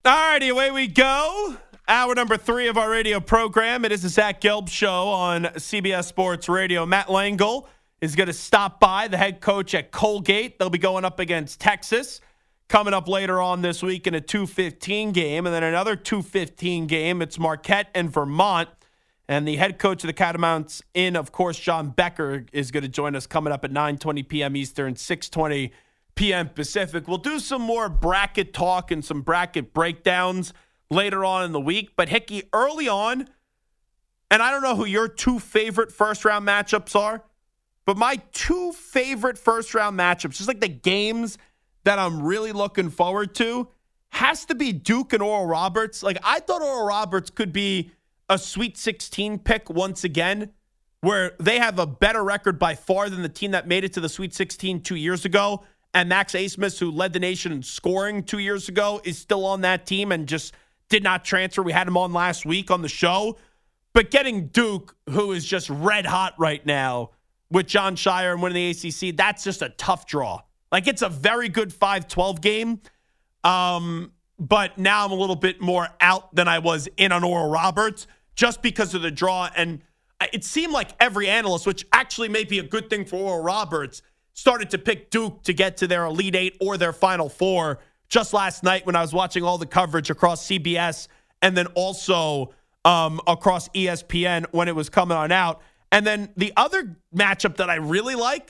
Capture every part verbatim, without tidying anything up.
All righty, away we go. Hour number three of our radio program. It is the Zach Gelb Show on C B S Sports Radio. Matt Langle is going to stop by, the head coach at Colgate. They'll be going up against Texas coming up later on this week in a two fifteen game. And then another two fifteen game. It's Marquette and Vermont. And the head coach of the Catamounts in, of course, John Becker, is going to join us coming up at nine twenty p.m. Eastern, six twenty p.m. Pacific. We'll do some more bracket talk and some bracket breakdowns later on in the week. But, Hickey, early on, and I don't know who your two favorite first-round matchups are, but my two favorite first-round matchups, just like the games that I'm really looking forward to, has to be Duke and Oral Roberts. Like, I thought Oral Roberts could be a Sweet sixteen pick once again, where they have a better record by far than the team that made it to the Sweet sixteen two years ago. And Max Asmus, who led the nation in scoring two years ago, is still on that team and just did not transfer. We had him on last week on the show. But getting Duke, who is just red hot right now with John Shire and winning the A C C, that's just a tough draw. Like, it's a very good five twelve game. Um, but now I'm a little bit more out than I was in on Oral Roberts just because of the draw. And it seemed like every analyst, which actually may be a good thing for Oral Roberts, started to pick Duke to get to their Elite Eight or their Final Four just last night when I was watching all the coverage across C B S and then also um, across E S P N when it was coming on out. And then the other matchup that I really like,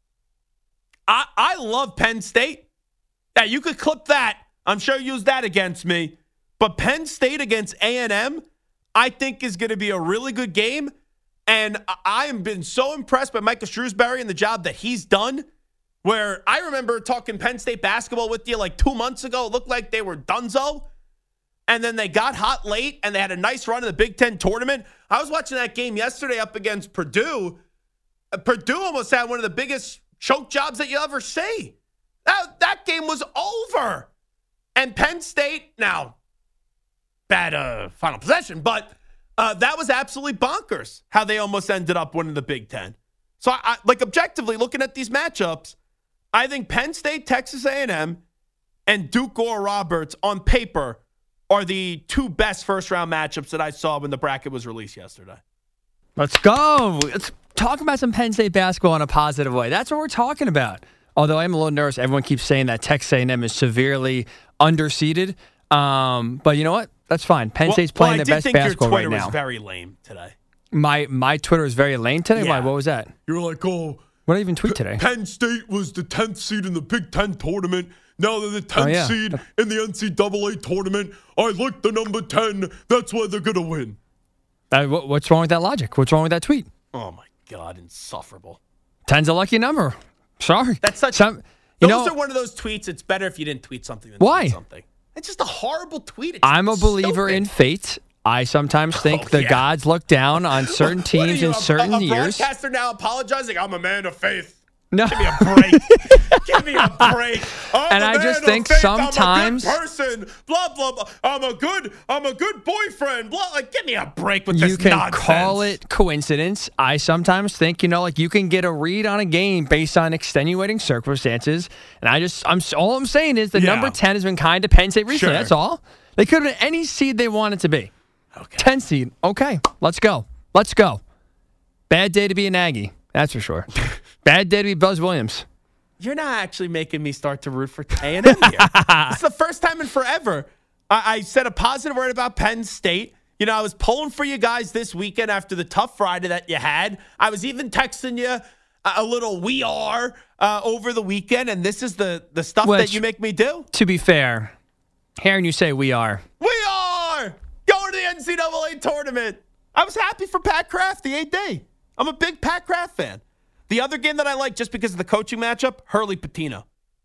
I, I love Penn State. Yeah, you could clip that. I'm sure you use that against me. But Penn State against A and M, I think is going to be a really good game. And I have been so impressed by Micah Shrewsbury and the job that he's done, where I remember talking Penn State basketball with you like two months ago. It looked like they were donezo. And then they got hot late, and they had a nice run in the Big Ten tournament. I was watching that game yesterday up against Purdue. Uh, Purdue almost had one of the biggest choke jobs that you'll ever see. That, that game was over. And Penn State, now, bad uh, final possession, but Uh, that was absolutely bonkers how they almost ended up winning the Big Ten. So, I, I, like, objectively, looking at these matchups, I think Penn State, Texas A and M, and Duke or Roberts on paper are the two best first-round matchups that I saw when the bracket was released yesterday. Let's go. Let's talk about some Penn State basketball in a positive way. That's what we're talking about. Although I'm a little nervous. Everyone keeps saying that Texas A and M is severely underseeded. Um, but you know what? That's fine. Penn well, State's playing well, their best basketball right now. Your Twitter was very lame today. My my Twitter was very lame today? Yeah. Why? What was that? You were like, oh. What did I even tweet today? Penn State was the tenth seed in the Big Ten tournament. Now they're the tenth oh, yeah. seed in the N C double A tournament. I like the number ten. That's why they're going to win. Uh, what, what's wrong with that logic? What's wrong with that tweet? Oh, my God. Insufferable. ten's a lucky number. Sorry. That's such. Some, those you know, are one of those tweets. It's better if you didn't tweet something than why? tweet something. It's just a horrible tweet. It's I'm a believer stupid. in fate. I sometimes think oh, the yeah. gods look down on certain teams you, in a, certain a, a years. A broadcaster now apologizing. I'm a man of faith. No. Give me a break. Give me a break. I'm and a I man just of think faith. sometimes I'm a good person. Blah blah blah. I'm a good. I'm a good boyfriend. Blah. Like, give me a break with you this can nonsense. call it coincidence. I sometimes think, you know, like you can get a read on a game based on extenuating circumstances. And I just, I'm all I'm saying is the Yeah. number ten has been kind to Penn State recently. Sure. That's all. They could have been any seed they wanted to be. Okay. ten seed. Okay, let's go. Let's go. Bad day to be an Aggie. That's for sure. Bad day to be Buzz Williams. You're not actually making me start to root for A and M here. It's the first time in forever. I, I said a positive word about Penn State. You know, I was pulling for you guys this weekend after the tough Friday that you had. I was even texting you a, a little "we are" uh, over the weekend, and this is the, the stuff Which, that you make me do. To be fair, hearing you say "we are," We are going to the N C double A tournament. I was happy for Pat Kraft, the eighth day. I'm a big Pat Kraft fan. The other game that I like, just because of the coaching matchup, Hurley Patino.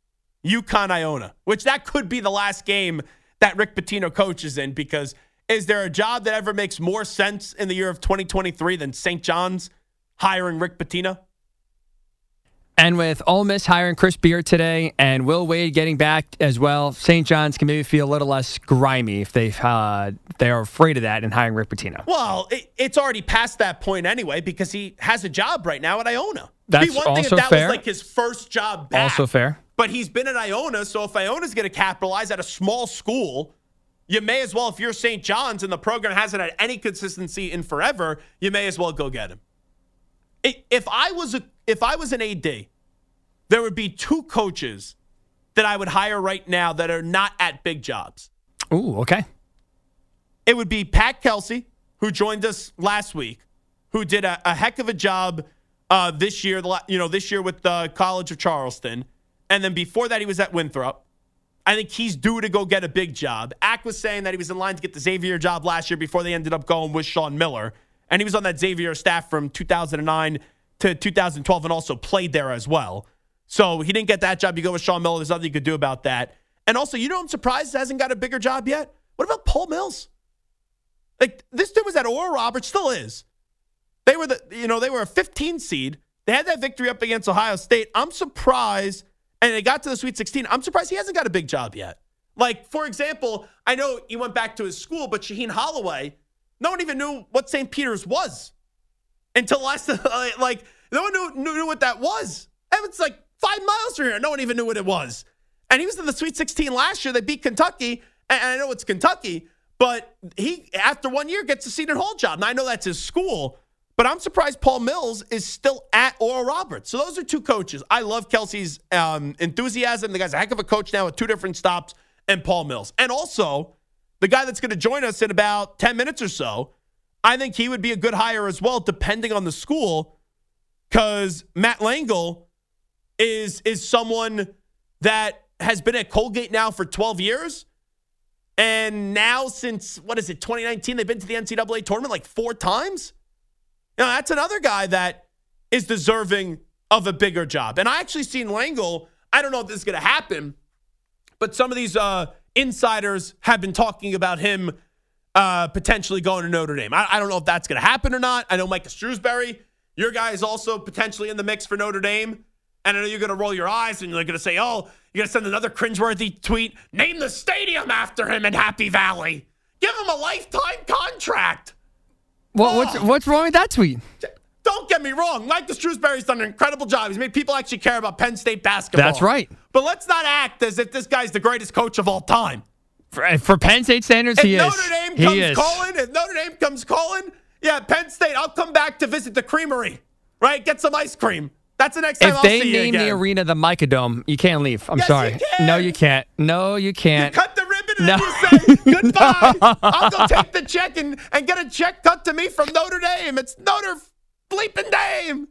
UConn Iona, which that could be the last game that Rick Pitino coaches in, because is there a job that ever makes more sense in the year of twenty twenty-three than Saint John's hiring Rick Pitino? And with Ole Miss hiring Chris Beard today and Will Wade getting back as well, Saint John's can maybe feel a little less grimy if they uh, they are afraid of that in hiring Rick Pitino. Well, it, it's already past that point anyway, because he has a job right now at Iona. That's It'd be one also thing if that fair. was like his first job back. Also fair. But he's been at Iona, so if Iona's going to capitalize at a small school, you may as well, if you're Saint John's and the program hasn't had any consistency in forever, you may as well go get him. If I was a, if I was an A D, there would be two coaches that I would hire right now that are not at big jobs. Ooh, okay. It would be Pat Kelsey, who joined us last week, who did a, a heck of a job uh, this year, you know, this year with the College of Charleston. And then before that, he was at Winthrop. I think he's due to go get a big job. Ack was saying that he was in line to get the Xavier job last year before they ended up going with Sean Miller. And he was on that Xavier staff from two thousand nine to two thousand twelve and also played there as well. So he didn't get that job. You go with Sean Miller. There's nothing you could do about that. And also, you know, I'm surprised he hasn't got a bigger job yet. What about Paul Mills? Like, this dude was at Oral Roberts, still is. They were the, you know, they were a fifteen seed. They had that victory up against Ohio State. I'm surprised. And they got to the Sweet sixteen. I'm surprised he hasn't got a big job yet. Like, for example, I know he went back to his school, but Shaheen Holloway, no one even knew what Saint Peter's was until last, like, no one knew, knew what that was. And it's like five miles from here. No one even knew what it was. And he was in the Sweet sixteen last year. They beat Kentucky. And I know it's Kentucky, but he, after one year, gets a Seton Hall job. And I know that's his school. But I'm surprised Paul Mills is still at Oral Roberts. So those are two coaches. I love Kelsey's um, enthusiasm. The guy's a heck of a coach now with two different stops, and Paul Mills. And also, the guy that's going to join us in about ten minutes or so, I think he would be a good hire as well, depending on the school, because Matt Langle is, is someone that has been at Colgate now for twelve years. And now since, what is it, twenty nineteen, they've been to the N C double A tournament like four times. You know, that's another guy that is deserving of a bigger job. And I actually seen Langle, I don't know if this is going to happen, but some of these uh, insiders have been talking about him uh, potentially going to Notre Dame. I, I don't know if that's going to happen or not. I know Micah Shrewsbury, your guy, is also potentially in the mix for Notre Dame. And I know you're going to roll your eyes and you're going to say, oh, you're going to send another cringeworthy tweet. Name the stadium after him in Happy Valley. Give him a lifetime contract. Well, what's what's wrong with that tweet? Don't get me wrong. Micah Shrewsbury's done an incredible job. He's made people actually care about Penn State basketball. That's right. But let's not act as if this guy's the greatest coach of all time. For, for Penn State standards, if he Notre is. Dame he comes is. calling, if Notre Dame comes calling, yeah, Penn State, I'll come back to visit the creamery, right? Get some ice cream. That's the next time if I'll they see you again. name the arena the Micah Dome, you can't leave. I'm Yes, sorry. you can. No, you can't. No, you can't. You cut the ribbon and No. you say, goodbye. I'll go take the check and, and get a check cut to me from Notre Dame. It's Notre bleeping Dame.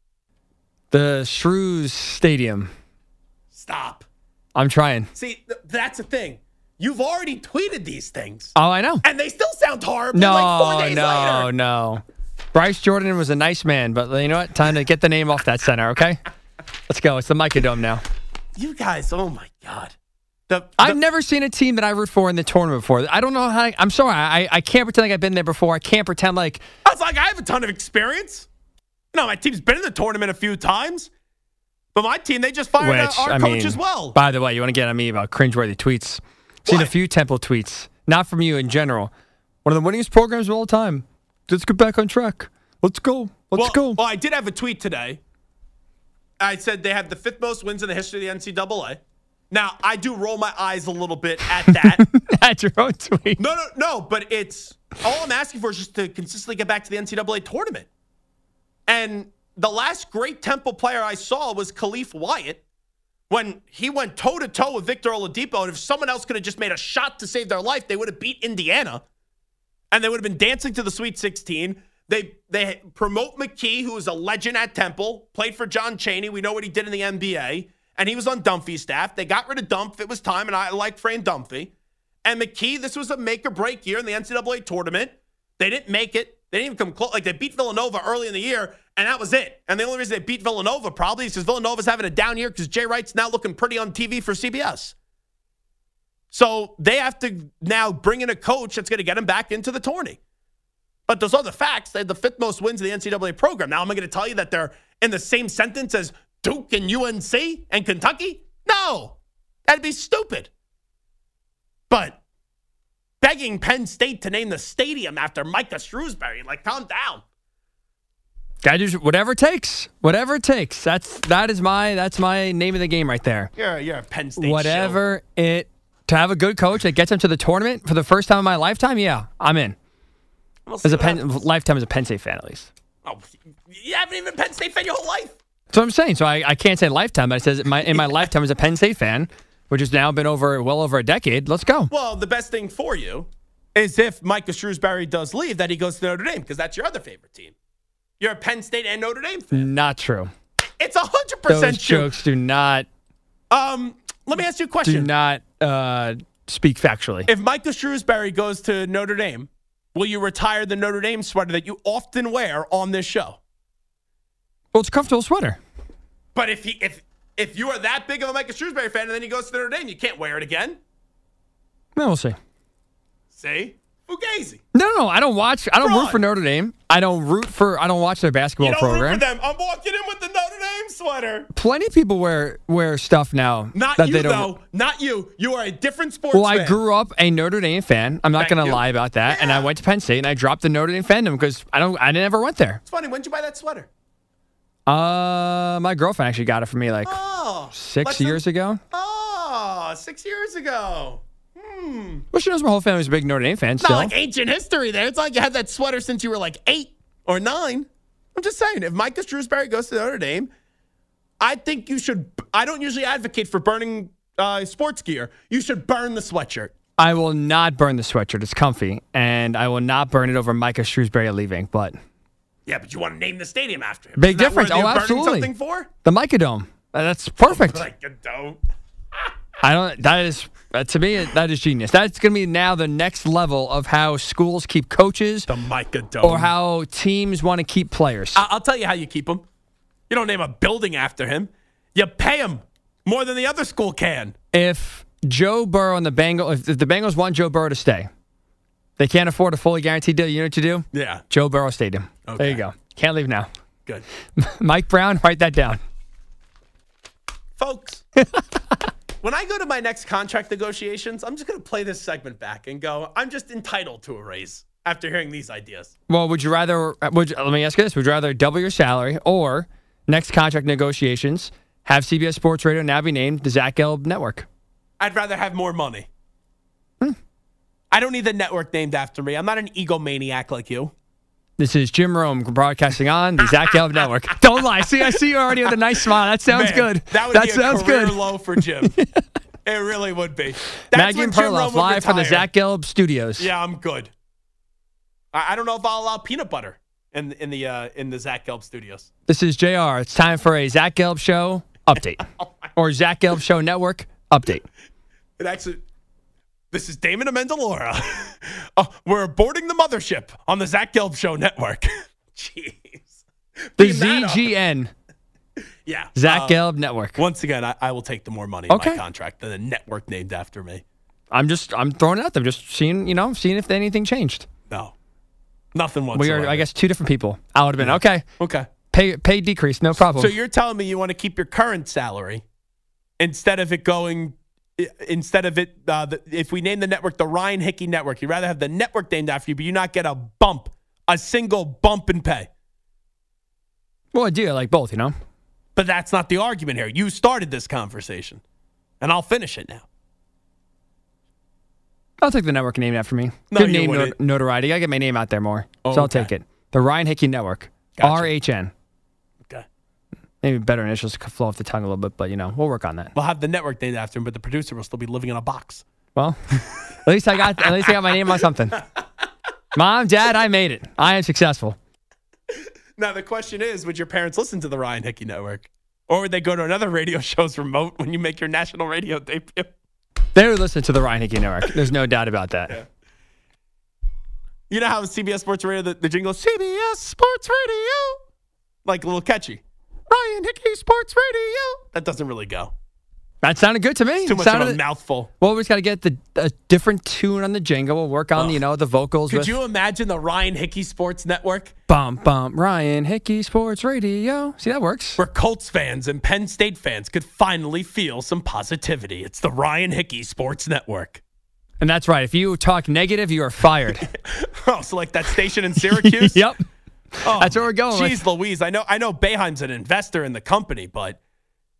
The Shrews Stadium. Stop. I'm trying. See, th- that's the thing. You've already tweeted these things. Oh, I know. And they still sound horrible No, like four days no, later. no. Bryce Jordan was a nice man, but you know what? Time to get the name off that center, okay? Let's go. It's the Micah Dome now. You guys, oh my God. The, the, I've never seen a team that I root for in the tournament before. I don't know how. I, I'm sorry. I, I can't pretend like I've been there before. I can't pretend like. I was like, I have a ton of experience. No, my team's been in the tournament a few times. But my team, they just fired Which, our I coach mean, as well. By the way, you want to get on me about cringeworthy tweets. Seen a What? few Temple tweets. Not from you in general. One of the winningest programs of all time. Let's get back on track. Let's go. Let's well, go. Well, I did have a tweet today. I said they have the fifth most wins in the history of the N C double A. Now, I do roll my eyes a little bit at that. At your own tweet. No, no, no, but it's all I'm asking for is just to consistently get back to the N C double A tournament. And the last great Temple player I saw was Khalif Wyatt when he went toe-to-toe with Victor Oladipo. And if someone else could have just made a shot to save their life, they would have beat Indiana. And they would have been dancing to the Sweet sixteen. They they promote McKee, who is a legend at Temple, played for John Chaney. We know what he did in the N B A. And he was on Dunphy's staff. They got rid of Dumph. It was time, and I like Fran Dunphy. And McKee, this was a make-or-break year in the N C double A tournament. They didn't make it. They didn't even come close. Like, they beat Villanova early in the year, and that was it. And the only reason they beat Villanova probably is because Villanova's having a down year because Jay Wright's now looking pretty on T V for C B S. So they have to now bring in a coach that's going to get them back into the tourney. But those are the facts. They had the fifth most wins in the N C double A program. Now, am I going to tell you that they're in the same sentence as Duke and U N C and Kentucky? No. That'd be stupid. But begging Penn State to name the stadium after Micah Shrewsbury, like, calm down. Guy, just whatever it takes. Whatever it takes. That's that is my that's my name of the game right there. You're, you're a Penn State Whatever show. it To have a good coach that gets them to the tournament for the first time in my lifetime, yeah, I'm in. We'll As a Penn, lifetime as a Penn State fan, at least. Oh, you haven't even been a Penn State fan your whole life. That's what I'm saying. So I, I can't say lifetime, but I says my, in my lifetime as a Penn State fan, which has now been over well over a decade. Let's go. Well, the best thing for you is if Micah Shrewsbury does leave, that he goes to Notre Dame because that's your other favorite team. You're a Penn State and Notre Dame fan. Not true. It's a hundred percent Those true. jokes do not. Um, let me ask you a question. Do not uh, speak factually. If Micah Shrewsbury goes to Notre Dame, will you retire the Notre Dame sweater that you often wear on this show? Well, it's a comfortable sweater. But if he if if you are that big of a Micah Shrewsbury fan and then he goes to Notre Dame, you can't wear it again. No, we'll see. See? Fugazi. No, no, I don't watch. I don't Fraud. root for Notre Dame. I don't root for. I don't watch their basketball You don't program. root for them. I'm walking in with the Notre Dame sweater. Plenty of people wear wear stuff now. Not that you, they don't. though. Not you. You are a different sports Well, fan. I grew up a Notre Dame fan. I'm not Thank going to you. lie about that. And I Yeah. went to Penn State and I dropped the Notre Dame fandom because I don't. I never went there. It's funny. When did you buy that sweater? Uh, my girlfriend actually got it for me like Oh. six listen- years ago. Oh, six years ago. Hmm. Well, she knows my whole family was a big Notre Dame fan. It's Still, not like ancient history there. It's like you had that sweater since you were like eight or nine. I'm just saying, if Micah Shrewsbury goes to Notre Dame, I think you should. I don't usually advocate for burning uh, sports gear. You should burn the sweatshirt. I will not burn the sweatshirt. It's comfy, and I will not burn it over Micah Shrewsbury leaving. But Yeah, but you want to name the stadium after him. Big Isn't that difference. worth you Oh, burning absolutely. Something for? the Micah Dome, uh, that's perfect. Like you don't. I don't. That is uh, to me. That is genius. That's going to be now the next level of how schools keep coaches, The Micah Dome. or how teams want to keep players. I- I'll tell you how you keep him. You don't name a building after him. You pay him more than the other school can. If Joe Burrow and the Bengals, if, if the Bengals want Joe Burrow to stay, they can't afford a fully guaranteed deal. You know what you do? Yeah. Joe Burrow Stadium. Okay. There you go. Can't leave now. Good. Mike Brown, write that down. Folks, when I go to my next contract negotiations, I'm just going to play this segment back and go, I'm just entitled to a raise after hearing these ideas. Well, would you rather? Would you, let me ask you this: would you rather double your salary or next contract negotiations have C B S Sports Radio now be named the Zach Gelb Network? I'd rather have more money. I don't need the network named after me. I'm not an egomaniac like you. This is Jim Rome broadcasting on the Zach Gelb Network. Don't lie. See, I see you already with a nice smile. That sounds Man, good. That would be a sounds career good. low for Jim. It really would be. That's Maggie when and Jim Perloff Rome would live from the retire. Zach Gelb Studios. Yeah, I'm good. I, I don't know if I'll allow peanut butter in in the uh, in the Zach Gelb studios. This is J R. It's time for a Zach Gelb Show update or Zach Gelb Show Network update. It actually. This is Damon Amendola. oh, we're boarding the mothership on the Zach Gelb Show Network. Jeez. The Beam that up. Z G N Yeah. Zach uh, Gelb Network. Once again, I, I will take the more money in Okay. my contract than a network named after me. I'm just I'm throwing it out there, just seeing you know seeing if anything changed. No. Nothing We whatsoever. are, I guess, two different people. I would have been okay. Okay. Pay pay decrease, no problem. So you're telling me you want to keep your current salary instead of it going, instead of it, uh, the, if we name the network the Ryan Hickey Network, you'd rather have the network named after you, but you not get a bump, a single bump in pay. Well, I do. I like both, you know? But that's not the argument here. You started this conversation, and I'll finish it now. I'll take the network named after me. No, Good you name wouldn't. not- notoriety. I get my name out there more. Oh, so I'll okay. take it. The Ryan Hickey Network. Gotcha. R H N. Okay. Maybe better initials to flow off the tongue a little bit, but, you know, we'll work on that. We'll have the network named after him, but the producer will still be living in a box. Well, at least I got at least I got my name on something. Mom, Dad, I made it. I am successful. Now, the question is, would your parents listen to the Ryan Hickey Network? Or would they go to another radio show's remote when you make your national radio debut? They would listen to the Ryan Hickey Network. There's no doubt about that. Yeah. You know how C B S Sports Radio, the, the jingle, C B S Sports Radio, like a little catchy. Ryan Hickey Sports Radio. That doesn't really go. That sounded good to me. Too much Sounded of a mouthful. Well, we just got to get the a different tune on the jingle. We'll work on, Ugh. you know, the vocals. Could with you imagine the Ryan Hickey Sports Network? Bum, bum, Ryan Hickey Sports Radio. See, that works. Where Colts fans and Penn State fans could finally feel some positivity. It's the Ryan Hickey Sports Network. And that's right. If you talk negative, you are fired. Oh, so like that station in Syracuse? Yep. Oh, That's where we're going with. Jeez Louise. I know I know Boeheim's an investor in the company, but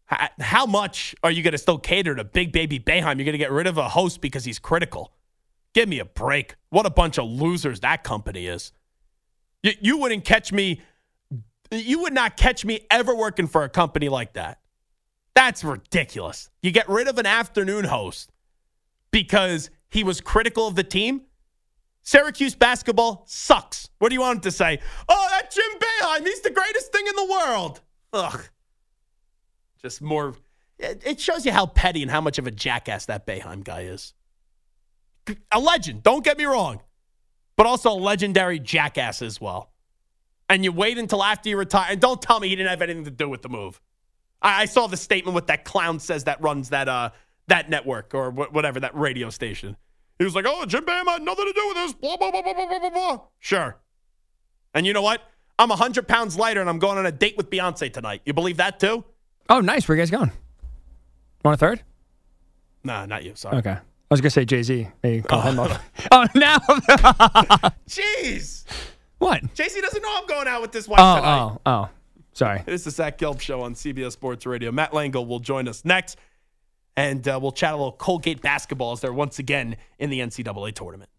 H- how much are you going to still cater to Big Baby Boeheim? You're going to get rid of a host because he's critical. Give me a break. What a bunch of losers that company is. You, you wouldn't catch me. You would not catch me ever working for a company like that. That's ridiculous. You get rid of an afternoon host because he was critical of the team? Syracuse basketball sucks. What do you want him to say? Oh, that Jim Boeheim, he's the greatest thing in the world. Ugh. Just more. It shows you how petty and how much of a jackass that Boeheim guy is. A legend, don't get me wrong, but also a legendary jackass as well. And you wait until after you retire. And don't tell me he didn't have anything to do with the move. I, I saw the statement what that clown says that runs that uh that network or wh- whatever, that radio station. He was like, oh, Jim Boeheim had nothing to do with this, blah, blah, blah, blah, blah, blah, blah. Sure. And you know what? I'm one hundred pounds lighter and I'm going on a date with Beyonce tonight. You believe that too? Oh, nice. Where you guys going? Want a third? Nah, not you. Sorry. Okay. I was going to say Jay-Z. Maybe call Oh. him up. Oh, now. Jeez. What? J C doesn't know I'm going out with this wife Oh, tonight. oh, oh. Sorry. It is the Zach Gelb Show on C B S Sports Radio. Matt Langle will join us next, and uh, we'll chat a little Colgate basketball as they're once again in the N C double A tournament.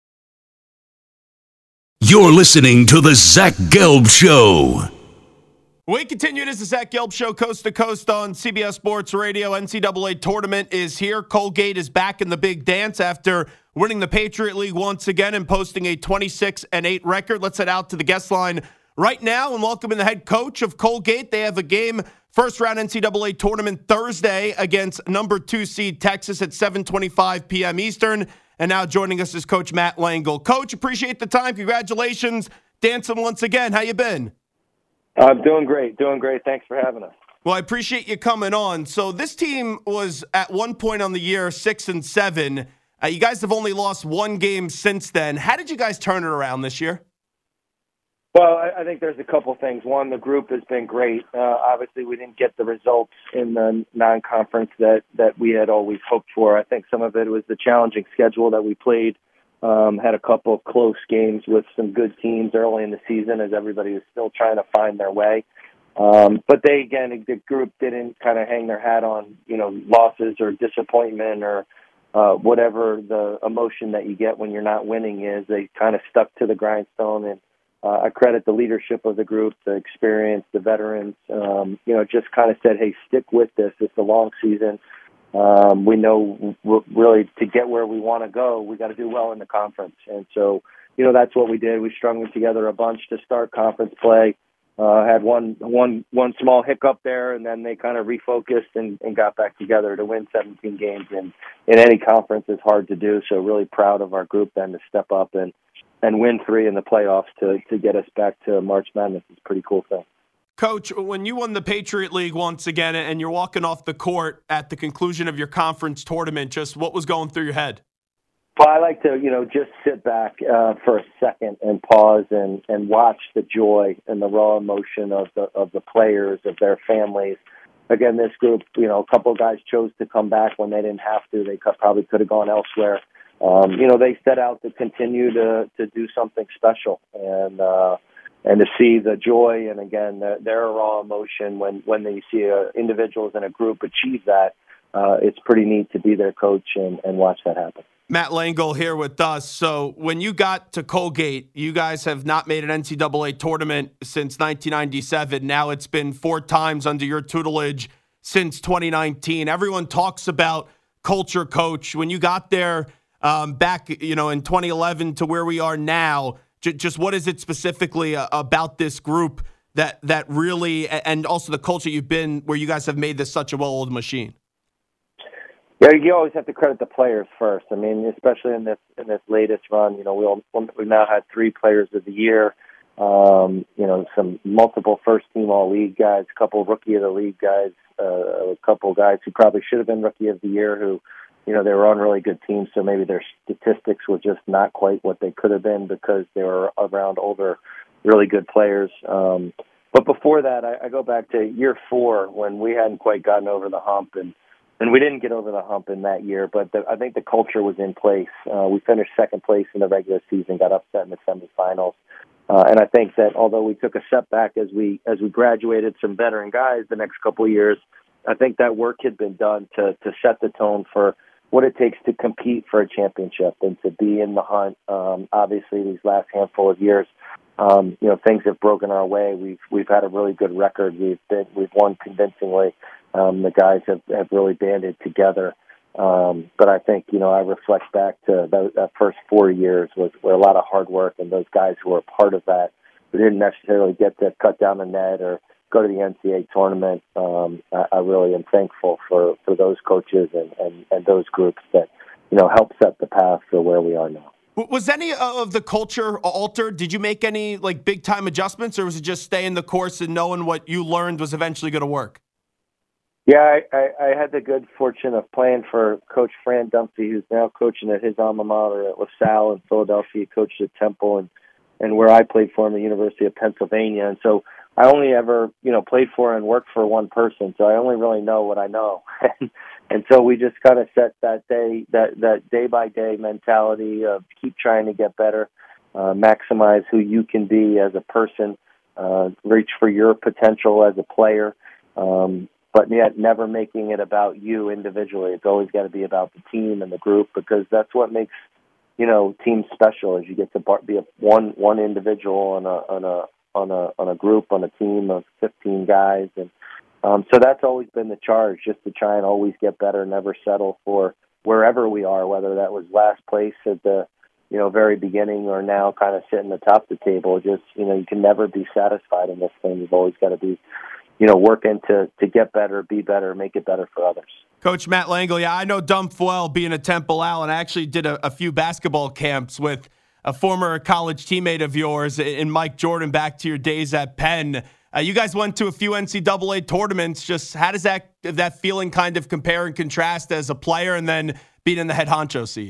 You're listening to the Zach Gelb Show. We continue. It is the Zach Gelb Show, coast to coast on C B S Sports Radio. N C double A tournament is here. Colgate is back in the big dance after winning the Patriot League once again and posting a twenty-six and eight record. Let's head out to the guest line right now and welcome in the head coach of Colgate. They have a game, first round N C double A tournament Thursday against number two seed Texas at seven twenty-five p.m. Eastern. And now joining us is Coach Matt Langle. Coach, appreciate the time. Congratulations. Dancing once again. How you been? I'm doing great. Doing great. Thanks for having us. Well, I appreciate you coming on. So this team was at one point on the year six and seven. Uh, you guys have only lost one game since then. How did you guys turn it around this year? Well, I, I think there's a couple things. One, the group has been great. Uh, obviously, we didn't get the results in the non-conference that, that we had always hoped for. I think some of it was the challenging schedule that we played. Um, had a couple of close games with some good teams early in the season as everybody was still trying to find their way. Um, but they, again, the group didn't kind of hang their hat on, you know, losses or disappointment or uh, whatever the emotion that you get when you're not winning is. They kind of stuck to the grindstone, and uh, I credit the leadership of the group, the experience, the veterans, um, you know, just kind of said, hey, stick with this. It's a long season. Um, we know really to get where we want to go, we got to do well in the conference. And so, you know, that's what we did. We strung together a bunch to start conference play. Uh, had one, one, one small hiccup there, and then they kind of refocused and, and got back together to win seventeen games. And in any conference is hard to do. So really proud of our group then to step up and, and win three in the playoffs to, to get us back to March Madness. It's a pretty cool thing. Coach, when you won the Patriot League once again and you're walking off the court at the conclusion of your conference tournament, just what was going through your head? Well, I like to, you know, just sit back uh, for a second and pause and, and watch the joy and the raw emotion of the of the players, of their families. Again, this group, you know, a couple of guys chose to come back when they didn't have to. They could, probably could have gone elsewhere. Um, you know, they set out to continue to, to do something special. And, uh, And to see the joy and, again, the, their raw emotion when, when they see uh, individuals in a group achieve that, uh, it's pretty neat to be their coach and, and watch that happen. Matt Langle here with us. So when you got to Colgate, you guys have not made an N C double A tournament since nineteen ninety-seven. Now it's been four times under your tutelage since twenty nineteen. Everyone talks about culture, Coach. When you got there um, back, you know, in twenty eleven to where we are now, just what is it specifically about this group that that really, and also the culture you've been, where you guys have made this such a well-oiled machine? Yeah, you always have to credit the players first. I mean, especially in this in this latest run, you know, we'll, we've now had three players of the year. Um, you know, some multiple first-team all-league guys, a couple rookie of the league guys, uh, a couple guys who probably should have been rookie of the year who, you know, they were on really good teams, so maybe their statistics were just not quite what they could have been because they were around older, really good players. Um, but before that, I, I go back to year four when we hadn't quite gotten over the hump, and, and we didn't get over the hump in that year, but the, I think the culture was in place. Uh, we finished second place in the regular season, got upset in the semifinals. Uh, and I think that although we took a setback as we as we graduated some veteran guys the next couple of years, I think that work had been done to to set the tone for what it takes to compete for a championship and to be in the hunt. Um, obviously, these last handful of years, um, you know, things have broken our way. We've we've had a really good record. We've been, we've won convincingly. Um, the guys have, have really banded together. Um, but I think, you know, I reflect back to that, that first four years was were a lot of hard work, and those guys who were a part of that who didn't necessarily get to cut down the net or go to the N C double A tournament. Um, I, I really am thankful for, for those coaches and, and, and those groups that, you know, helped set the path for where we are now. Was any of the culture altered? Did you make any like big time adjustments, or was it just staying the course and knowing what you learned was eventually going to work? Yeah, I, I, I had the good fortune of playing for Coach Fran Dunphy, who's now coaching at his alma mater at LaSalle in Philadelphia. He coached at Temple, and, and where I played for him, the University of Pennsylvania. And so I only ever, you know, played for and worked for one person, so I only really know what I know. And so we just kind of set that day, that, that day-by-day mentality of keep trying to get better, uh, maximize who you can be as a person, uh, reach for your potential as a player, um, but yet never making it about you individually. It's always got to be about the team and the group, because that's what makes, you know, teams special, is you get to be a, one one individual on a on a on a on a group, on a team of fifteen guys. And um, so that's always been the charge, just to try and always get better, never settle for wherever we are, whether that was last place at the, you know, very beginning or now kind of sitting atop the table. Just, you know, you can never be satisfied in this thing. You've always got to be, you know, working to, to get better, be better, make it better for others. Coach Matt Langle, yeah, I know Dump well, being a Temple Allen. I actually did a, a few basketball camps with a former college teammate of yours in Mike Jordan back to your days at Penn. Uh, you guys went to a few N C double A tournaments. Just how does that that feeling kind of compare and contrast as a player and then being in the head honcho seat?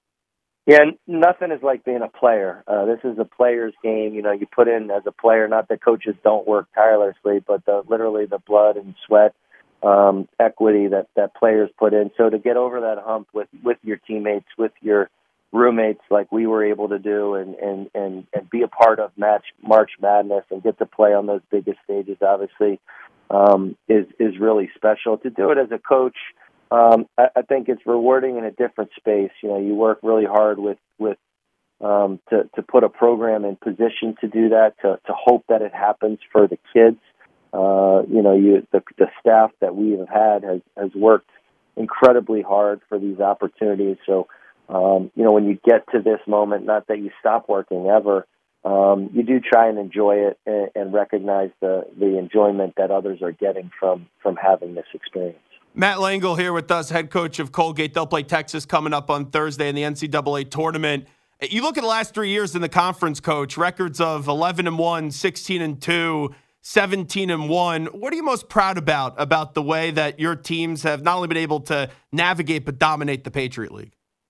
Yeah, nothing is like being a player. Uh, this is a player's game. You know, you put in as a player, not that coaches don't work tirelessly, but the, literally the blood and sweat, um, equity that, that players put in. So to get over that hump with, with your teammates, with your roommates, like we were able to do, and, and, and, and be a part of match March Madness and get to play on those biggest stages, obviously, um, is, is really special. To do it as a coach, Um, I, I think it's rewarding in a different space. You know, you work really hard with, with um, to, to put a program in position to do that, to, to hope that it happens for the kids. Uh, you know, you, the, the staff that we have had has, has worked incredibly hard for these opportunities. So, um, you know, when you get to this moment, not that you stop working ever, um, you do try and enjoy it and, and recognize the, the enjoyment that others are getting from, from having this experience. Matt Langle here with us, head coach of Colgate. They'll play Texas coming up on Thursday in the N C double A tournament. You look at the last three years in the conference, Coach, records of eleven and one, sixteen and two, seventeen and one. What are you most proud about, about the way that your teams have not only been able to navigate but dominate the Patriot League?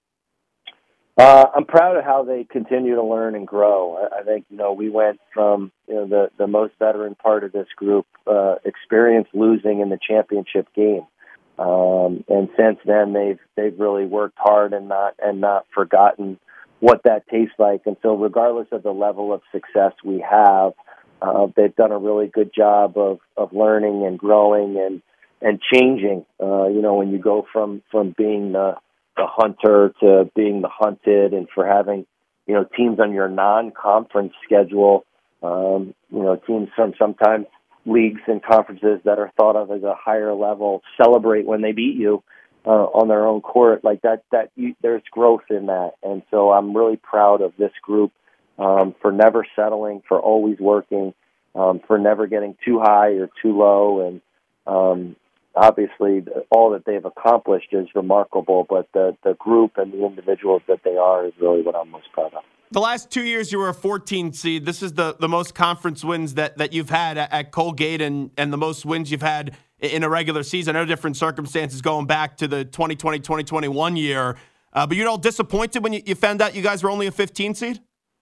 Uh, I'm proud of how they continue to learn and grow. I, I think, you know, we went from, you know, the, the most veteran part of this group, uh, experienced losing in the championship game. Um, and since then, they've they've really worked hard and not and not forgotten what that tastes like. And so, regardless of the level of success we have, uh, they've done a really good job of, of learning and growing and and changing. Uh, you know, when you go from from being the the hunter to being the hunted, and for having, you know, teams on your non-conference schedule, um, you know, teams from sometimes leagues and conferences that are thought of as a higher level celebrate when they beat you uh, on their own court, like that, that you, there's growth in that. And so I'm really proud of this group um, for never settling, for always working, um, for never getting too high or too low. And um, obviously all that they've accomplished is remarkable, but the, the group and the individuals that they are is really what I'm most proud of. The last two years, you were a fourteen seed. This is the, the most conference wins that, that you've had at, at Colgate, and, and the most wins you've had in a regular season. I know different circumstances going back to the twenty twenty, twenty twenty-one year. Uh, but you're all disappointed when you, you found out you guys were only a fifteen seed?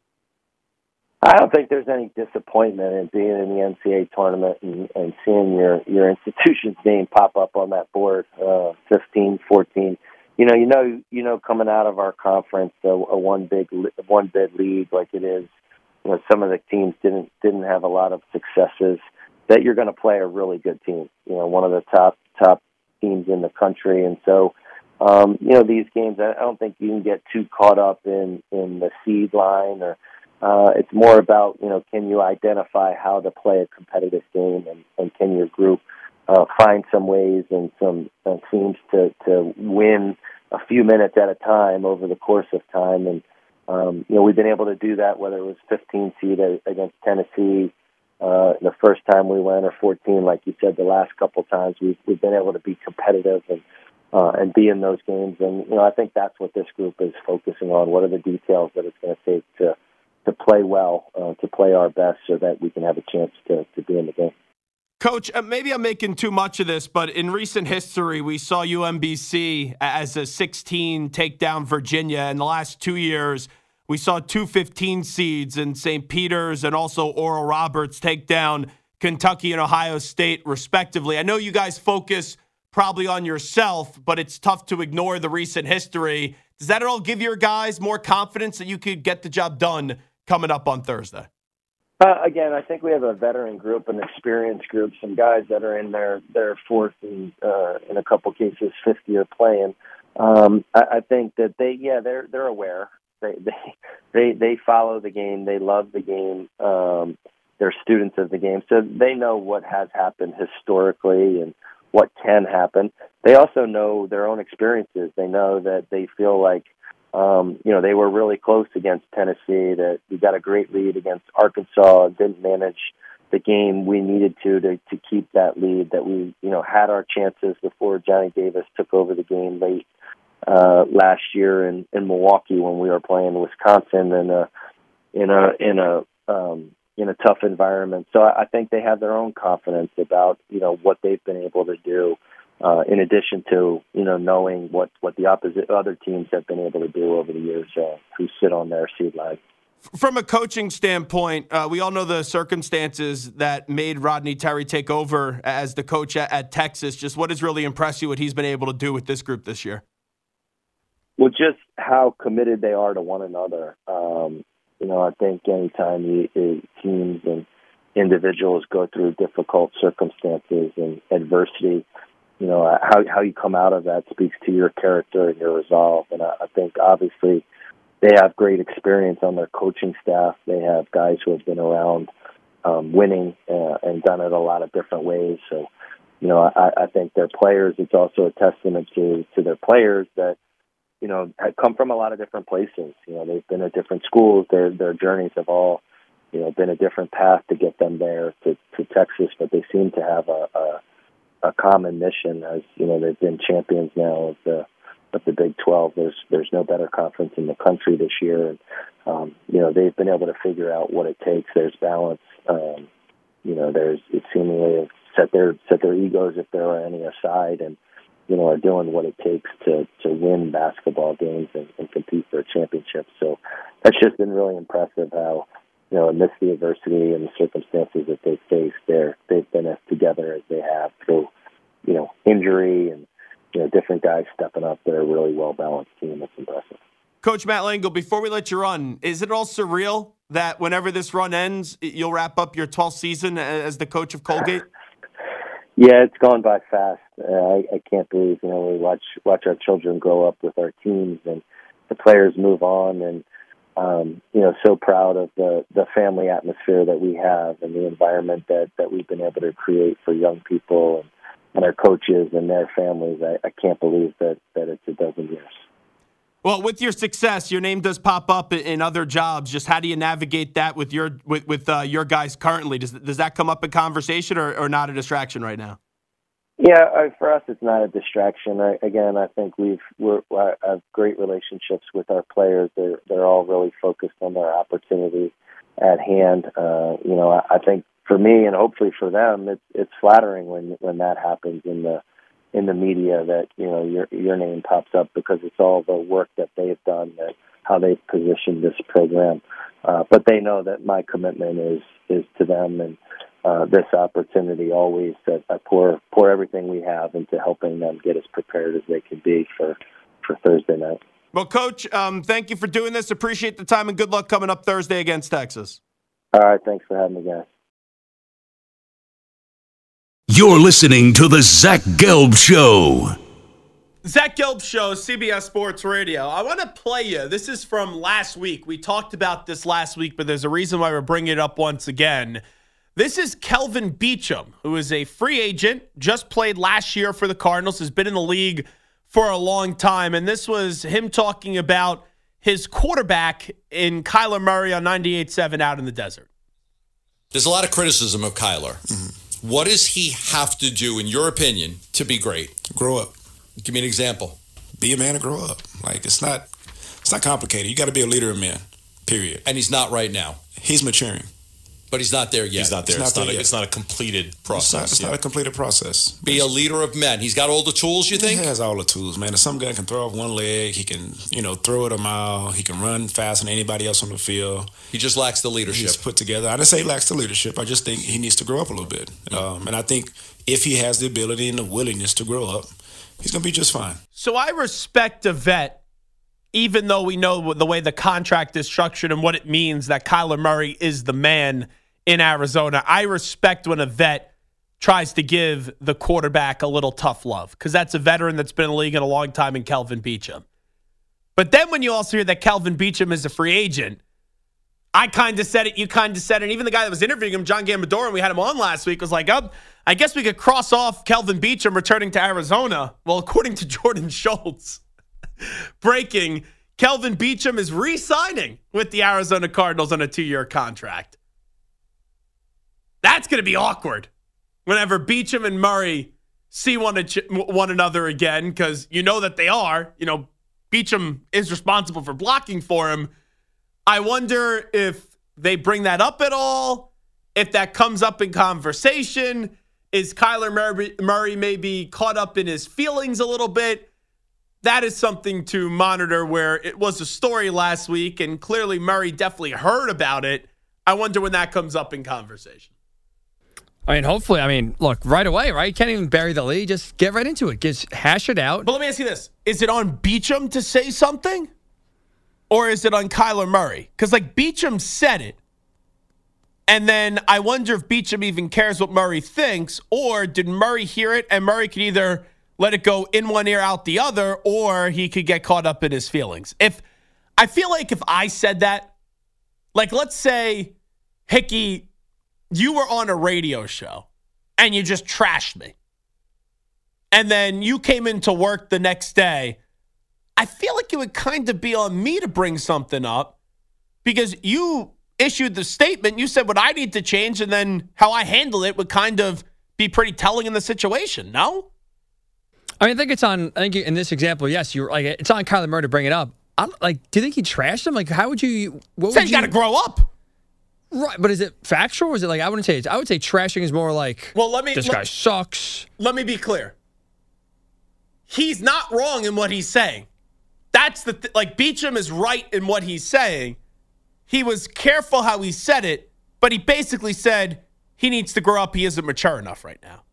I don't think there's any disappointment in being in the N C double A tournament and, and seeing your, your institution's name pop up on that board, uh, fifteen, fourteen. You know, you know, you know, coming out of our conference, a, a one big, one bid league like it is, you know, some of the teams didn't didn't have a lot of successes. That you're going to play a really good team. You know, one of the top top teams in the country. And so, um, you know, these games, I don't think you can get too caught up in, in the seed line, or uh, it's more about, you know, can you identify how to play a competitive game, and, and can your group uh, find some ways and some uh, teams to, to win a few minutes at a time over the course of time. And, um, you know, we've been able to do that, whether it was fifteen seed against Tennessee uh, the first time we went, or fourteen, like you said, the last couple times. We've, we've been able to be competitive and uh, and be in those games. And, you know, I think that's what this group is focusing on. What are the details that it's going to take to to play well, uh, to play our best, so that we can have a chance to, to be in the game. Coach, uh, maybe I'm making too much of this, but in recent history, we saw U M B C as a sixteen take down Virginia. In the last two years, we saw two fifteen seeds in Saint Peter's and also Oral Roberts take down Kentucky and Ohio State, respectively. I know you guys focus probably on yourself, but it's tough to ignore the recent history. Does that at all give your guys more confidence that you could get the job done coming up on Thursday? Uh, again, I think we have a veteran group, an experienced group, some guys that are in their, their fourth and, uh, in a couple cases, fifth year playing. Um, I, I think that they, yeah, they're they're aware. They they they they follow the game. They love the game. Um, they're students of the game, so they know what has happened historically and what can happen. They also know their own experiences. They know that they feel like, Um, you know, they were really close against Tennessee, that we got a great lead against Arkansas, didn't manage the game we needed to, to to keep that lead, that we, you know, had our chances before Johnny Davis took over the game late uh, last year in, in Milwaukee when we were playing Wisconsin in a, in a, in a, um, in a tough environment. So I think they have their own confidence about, you know, what they've been able to do. Uh, in addition to, you know, knowing what, what the opposite other teams have been able to do over the years uh, who sit on their seed line. From a coaching standpoint, uh, we all know the circumstances that made Rodney Terry take over as the coach at, at Texas. Just what has really impressed you, what he's been able to do with this group this year? Well, just how committed they are to one another. Um, you know, I think anytime you, you, teams and individuals go through difficult circumstances and adversity, you know, how how you come out of that speaks to your character and your resolve. And I, I think, obviously, they have great experience on their coaching staff. They have guys who have been around um, winning uh, and done it a lot of different ways. So, you know, I, I think their players, it's also a testament to, to their players that, you know, have come from a lot of different places. You know, they've been at different schools. Their their journeys have all, you know, been a different path to get them there to, to Texas, but they seem to have a, a a common mission. As you know, they've been champions now of the of the Big twelve. There's there's no better conference in the country this year, and um, you know, they've been able to figure out what it takes. There's balance. Um, you know, there's it seemingly set their set their egos, if there are any, aside, and you know, are doing what it takes to to win basketball games and, and compete for a championship. So that's just been really impressive. How, you know, amidst the adversity and the circumstances that they faced, they're, they've been as together as they have through, you know, injury and, you know, different guys stepping up. They're a really well-balanced team. It's impressive. Coach Matt Langel, before we let you run, is it all surreal that whenever this run ends, you'll wrap up your twelfth season as the coach of Colgate? Yeah, it's gone by fast. Uh, I, I can't believe, you know, we watch watch our children grow up with our teams and the players move on, and Um, you know, so proud of the, the family atmosphere that we have and the environment that, that we've been able to create for young people and, and our coaches and their families. I, I can't believe that, that it's a dozen years. Well, with your success, your name does pop up in other jobs. Just how do you navigate that with your with, with uh, your guys currently? Does does that come up in conversation or, or not a distraction right now? Yeah, I, for us, it's not a distraction. I, again, I think we've we're, I have great relationships with our players. They're they're all really focused on their opportunity at hand. Uh, you know, I, I think for me and hopefully for them, it's it's flattering when when that happens in the in the media, that you know your your name pops up, because it's all the work that they've done, that how they've positioned this program. Uh, but they know that my commitment is is to them and. Uh, this opportunity always, that I pour pour everything we have into helping them get as prepared as they can be for, for Thursday night. Well, Coach, um, thank you for doing this. Appreciate the time and good luck coming up Thursday against Texas. All right, thanks for having me, guys. You're listening to the Zach Gelb Show. Zach Gelb Show, C B S Sports Radio. I want to play you. This is from last week. We talked about this last week, but there's a reason why we're bringing it up once again. This is Kelvin Beachum, who is a free agent, just played last year for the Cardinals, has been in the league for a long time. And this was him talking about his quarterback in Kyler Murray on ninety-eight point seven out in the desert. There's a lot of criticism of Kyler. Mm-hmm. What does he have to do, in your opinion, to be great? Grow up. Give me an example. Be a man and grow up. Like, it's not it's not complicated. You got to be a leader of men, period. And he's not right now. He's maturing. But he's not there yet. He's not there. He's it's, not not there a, it's not a completed process. It's not, it's yeah. not a completed process. Be a leader of men. He's got all the tools, you think? He has all the tools, man. If some guy can throw off one leg, he can, you know, throw it a mile. He can run faster than anybody else on the field. He just lacks the leadership. He's put together. I didn't say he lacks the leadership. I just think he needs to grow up a little bit. Um, and I think if he has the ability and the willingness to grow up, he's going to be just fine. So I respect a vet, even though we know the way the contract is structured and what it means that Kyler Murray is the man in Arizona. I respect when a vet tries to give the quarterback a little tough love because that's a veteran that's been in the league in a long time in Kelvin Beachum. But then when you also hear that Kelvin Beachum is a free agent, I kind of said it, you kind of said it, and even the guy that was interviewing him, John Gambadoro, and we had him on last week, was like, oh, I guess we could cross off Kelvin Beachum returning to Arizona. Well, according to Jordan Schultz, breaking, Kelvin Beachum is re-signing with the Arizona Cardinals on a two-year contract. That's going to be awkward whenever Beachum and Murray see one, one another again, because you know that they are. You know, Beachum is responsible for blocking for him. I wonder if they bring that up at all, if that comes up in conversation. Is Kyler Murray, Murray maybe caught up in his feelings a little bit? That is something to monitor, where it was a story last week, and clearly Murray definitely heard about it. I wonder when that comes up in conversation. I mean, hopefully, I mean, look, right away, right? You can't even bury the lead. Just get right into it. Just hash it out. But let me ask you this. Is it on Beachum to say something? Or is it on Kyler Murray? Because, like, Beachum said it. And then I wonder if Beachum even cares what Murray thinks. Or did Murray hear it and Murray could either let it go in one ear, out the other, or he could get caught up in his feelings. If I feel like if I said that, like, let's say, Hickey, you were on a radio show and you just trashed me. And then you came into work the next day. I feel like it would kind of be on me to bring something up because you issued the statement. You said what I need to change, and then how I handle it would kind of be pretty telling in the situation, no? I mean, I think it's on, I think in this example, yes, you're like, it's on Kyler Murray to bring it up. I'm like, do you think he trashed him? Like, how would you, what would Said you? you got to grow up. Right, but is it factual or is it like, I wouldn't say it's, I would say trashing is more like, well, let me, this let, guy sucks. Let me be clear. He's not wrong in what he's saying. That's the, th- like, Beachum is right in what he's saying. He was careful how he said it, but he basically said he needs to grow up. He isn't mature enough right now.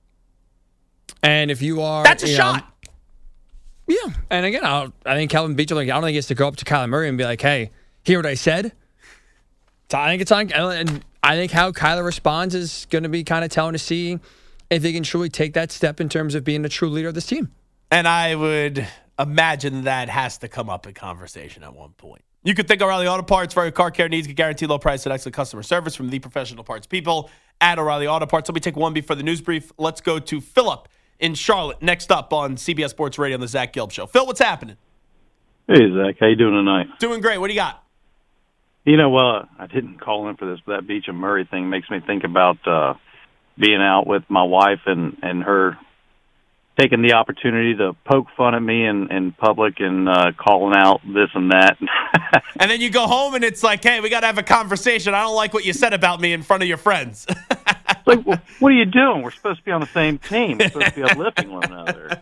And if you are, that's a you shot. Know, yeah. And again, I'll, I think Kelvin Beachum, like, I don't think he has to go up to Kyler Murray and be like, hey, hear what I said? So I think it's on, and I think how Kyler responds is going to be kind of telling to see if he can truly take that step in terms of being a true leader of this team. And I would imagine that has to come up in conversation at one point. You could think O'Reilly Auto Parts for your car care needs. Get guaranteed low price and excellent customer service from the professional parts people at O'Reilly Auto Parts. Let me take one before the news brief. Let's go to Philip in Charlotte. Next up on C B S Sports Radio on the Zach Gelb Show. Phil, what's happening? Hey, Zach. How you doing tonight? Doing great. What do you got? You know, uh, I didn't call in for this, but that Beachum Murray thing makes me think about uh, being out with my wife and, and her taking the opportunity to poke fun at me in, in public and uh, calling out this and that. And then you go home and it's like, hey, we got to have a conversation. I don't like what you said about me in front of your friends. It's like, well, what are you doing? We're supposed to be on the same team. We're supposed to be uplifting one another.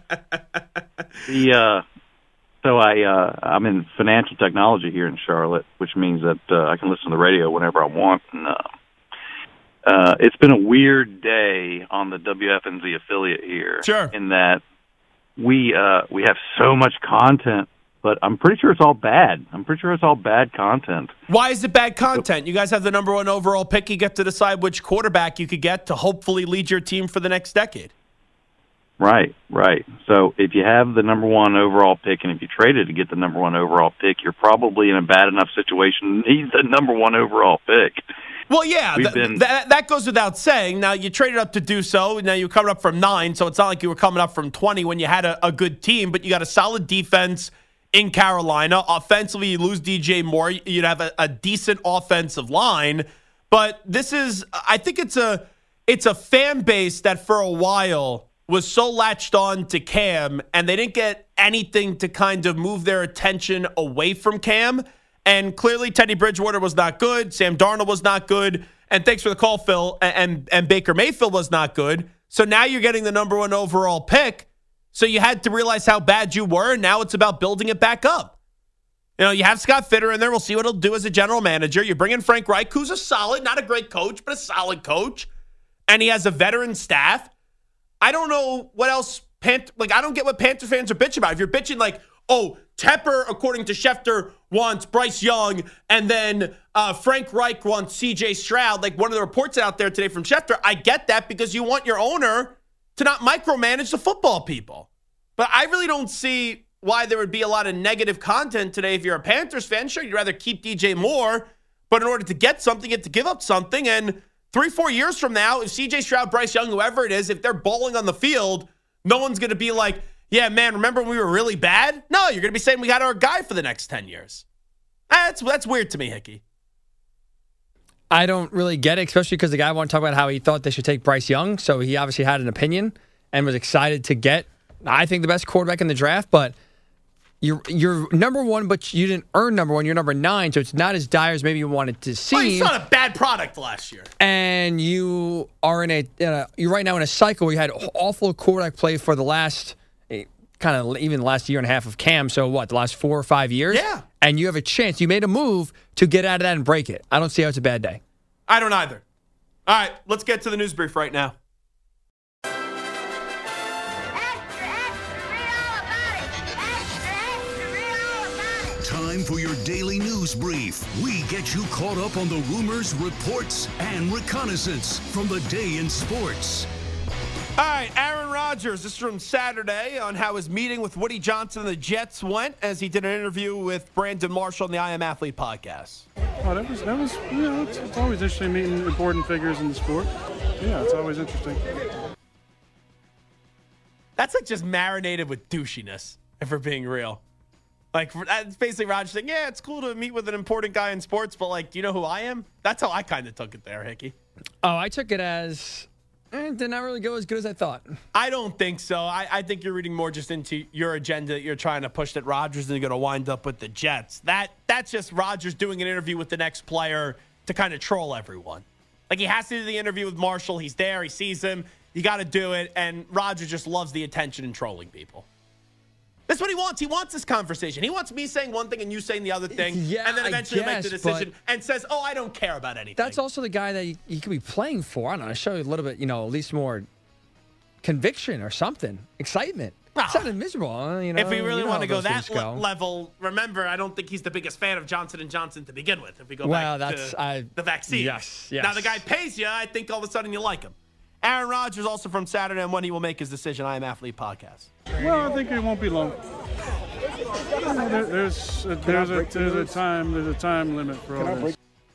The uh, so I uh, I'm in financial technology here in Charlotte, which means that uh, I can listen to the radio whenever I want. And uh, uh, it's been a weird day on the W F N Z affiliate here. Sure. In that we uh, we have so much content but I'm pretty sure it's all bad. I'm pretty sure it's all bad content. Why is it bad content? You guys have the number one overall pick. You get to decide which quarterback you could get to hopefully lead your team for the next decade. Right, right. So if you have the number one overall pick, and if you traded to get the number one overall pick, you're probably in a bad enough situation to need the number one overall pick. Well, yeah, th- been, th- that goes without saying. Now, you traded up to do so. Now, you're coming up from nine, so it's not like you were coming up from twenty when you had a, a good team, but you got a solid defense in Carolina. Offensively, you lose D J Moore. You'd have a, a decent offensive line. But this is, I think it's a, it's a fan base that for a while was so latched on to Cam, and they didn't get anything to kind of move their attention away from Cam. And clearly, Teddy Bridgewater was not good. Sam Darnold was not good. And thanks for the call, Phil. And, and, and Baker Mayfield was not good. So now you're getting the number one overall pick. So you had to realize how bad you were. And now it's about building it back up. You know, you have Scott Fitter in there. We'll see what he'll do as a general manager. You bring in Frank Reich, who's a solid, not a great coach, but a solid coach. And he has a veteran staff. I don't know what else. Pant- like, I don't get what Panther fans are bitching about. If you're bitching like, oh, Tepper, according to Schefter, wants Bryce Young, and then uh, Frank Reich wants C J Stroud, like one of the reports out there today from Schefter. I get that because you want your owner to not micromanage the football people. But I really don't see why there would be a lot of negative content today if you're a Panthers fan. Sure, you'd rather keep D J Moore, but in order to get something, you have to give up something. And three, four years from now, if C J Stroud, Bryce Young, whoever it is, if they're bowling on the field, no one's going to be like, yeah, man, remember when we were really bad? No, you're going to be saying we got our guy for the next ten years. That's that's weird to me, Hickey. I don't really get it, especially because the guy wanted to talk about how he thought they should take Bryce Young, so he obviously had an opinion and was excited to get, I think, the best quarterback in the draft, but you're, you're number one, but you didn't earn number one. You're number nine, so it's not as dire as maybe you wanted to see. Well, you saw a bad product last year. And you are in a, in a you're right now in a cycle where you had awful quarterback play for the last kind of even the last year and a half of Cam. So what, the last four or five years? Yeah. And you have a chance. You made a move to get out of that and break it. I don't see how it's a bad day. I don't either. All right, let's get to the news brief right now. Extra, extra, read all about it. Extra, extra, read all about it. Time for your daily news brief. We get you caught up on the rumors, reports, and reconnaissance from the day in sports. All right, Aaron Rodgers, this is from Saturday, on how his meeting with Woody Johnson and the Jets went as he did an interview with Brandon Marshall on the I Am Athlete podcast. Oh, that was, that was you know, it's, it's always interesting meeting important figures in the sport. Yeah, it's always interesting. That's like just marinated with douchiness, if we're being real. Like, that's basically Rodgers saying, yeah, it's cool to meet with an important guy in sports, but, like, do you know who I am? That's how I kind of took it there, Hickey. Oh, I took it as... It did not really go as good as I thought. I don't think so. I, I think you're reading more just into your agenda that you're trying to push that Rodgers is going to wind up with the Jets. That That's just Rodgers doing an interview with the next player to kind of troll everyone. Like, he has to do the interview with Marshall. He's there. He sees him. You got to do it. And Rodgers just loves the attention and trolling people. That's what he wants. He wants this conversation. He wants me saying one thing and you saying the other thing. Yeah, and then eventually I make guess, the decision and says, oh, I don't care about anything. That's also the guy that you, you could be playing for. I don't know. Show you a little bit, you know, at least more conviction or something. Excitement. Oh. It sounded miserable. You know, if we really you know want to go those that things go. le- level, remember, I don't think he's the biggest fan of Johnson and Johnson to begin with. If we go well, back that's, to I, the vaccine. Yes, yes. Now, the guy pays you. I think all of a sudden you like him. Aaron Rodgers, also from Saturday, and when he will make his decision, I Am Athlete podcast. Well, I think it won't be long. You know, there, there's a, there's a there's a time there's a time limit for all this.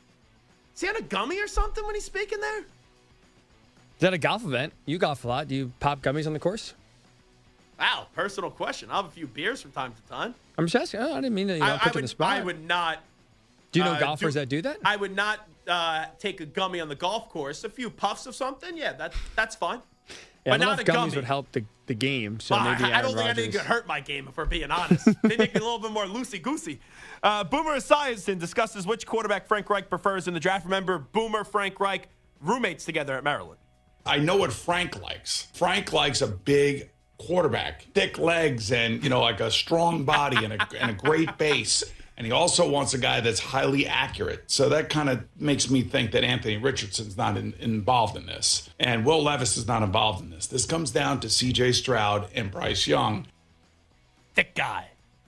Is he on a gummy or something when he's speaking there? Is that a golf event? You golf a lot. Do you pop gummies on the course? Wow, personal question. I'll have a few beers from time to time. I'm just asking. Oh, I didn't mean to you know, I, put I you would, in the spot. I would not. Do you know uh, golfers do, that do that? I would not uh, take a gummy on the golf course. A few puffs of something, yeah, that that's fine. Yeah, but I don't not know a if gummies gummy. would help the, the game. So Well, maybe I, I Aaron don't think Rodgers. anything could hurt my game, if we're being honest. They make me a little bit more loosey-goosey. Uh, Boomer Esiason discusses which quarterback Frank Reich prefers in the draft. Remember, Boomer, Frank Reich, roommates together at Maryland. I know what Frank likes. Frank likes a big quarterback, thick legs, and, you know, like a strong body and a, and a great base. And he also wants a guy that's highly accurate. So that kind of makes me think that Anthony Richardson's not in, involved in this. And Will Levis is not involved in this. This comes down to C J Stroud and Bryce Young. Thick guy.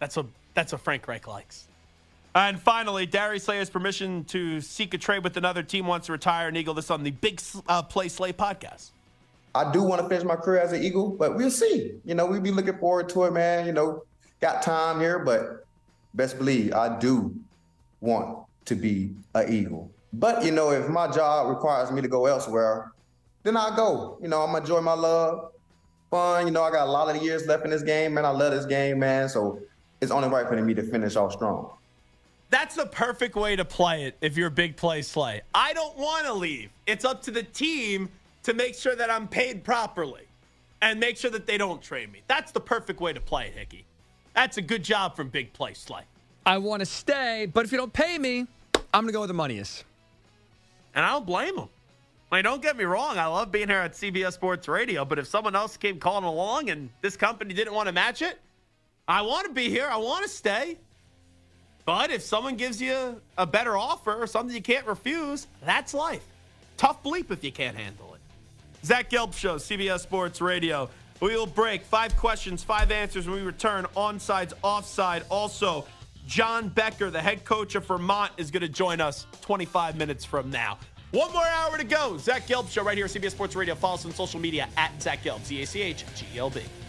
That's what that's what Frank Reich likes. And finally, Darius Slay has permission to seek a trade with another team, wants to retire an Eagle. This on the Big uh, Play Slay podcast. I do want to finish my career as an Eagle, but we'll see. You know, we'll be looking forward to it, man. You know, got time here, but best believe I do want to be an Eagle. But, you know, if my job requires me to go elsewhere, then I'll go. You know, I'm going to enjoy my love, fun. You know, I got a lot of years left in this game, man. I love this game, man. So it's only right for me to finish off strong. That's the perfect way to play it if you're a Big Play Slay. I don't want to leave. It's up to the team to make sure that I'm paid properly and make sure that they don't trade me. That's the perfect way to play it, Hickey. That's a good job from Big Play Slay. I want to stay, but if you don't pay me, I'm going to go where the money is. And I don't blame him. I mean, don't get me wrong. I love being here at C B S Sports Radio, but if someone else came calling along and this company didn't want to match it, I want to be here. I want to stay. But if someone gives you a better offer or something you can't refuse, that's life. Tough bleep if you can't handle it. Zach Gelb Show, C B S Sports Radio. We will break. Five questions, five answers when we return. Onsides, offside. Also, John Becker, the head coach of Vermont, is going to join us twenty-five minutes from now. One more hour to go. Zach Gelb Show right here at C B S Sports Radio. Follow us on social media at Zach Gelb, Z A C H G E L B.